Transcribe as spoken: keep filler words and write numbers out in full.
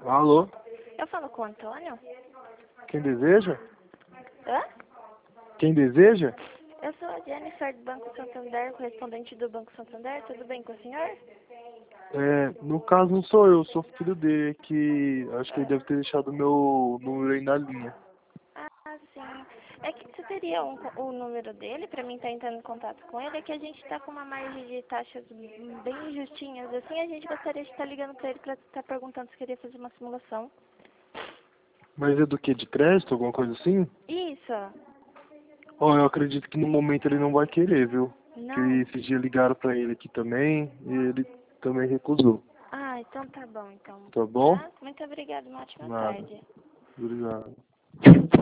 Alô? Eu falo com o Antônio? Quem deseja? Hã? Quem deseja? Eu sou a Jennifer do Banco Santander, correspondente do Banco Santander. Tudo bem com o senhor? É, no caso não sou eu, sou filho dele, que acho que ele deve ter deixado o meu número aí na linha. Ah, sim. É que você teria um, o número dele pra mim estar entrando em contato com ele? É que a gente tá com uma margem de taxas bem justinhas. Assim, a gente gostaria de estar ligando pra ele pra estar perguntando se queria fazer uma simulação. Mas é do que? De crédito, alguma coisa assim? Isso. Ó, eu acredito que no momento ele não vai querer, viu? Que Não? esses dias ligaram pra ele aqui também e ele também recusou. Ah, então tá bom, então. Tá bom? Tá? Muito obrigada, uma ótima Nada. tarde. Obrigado.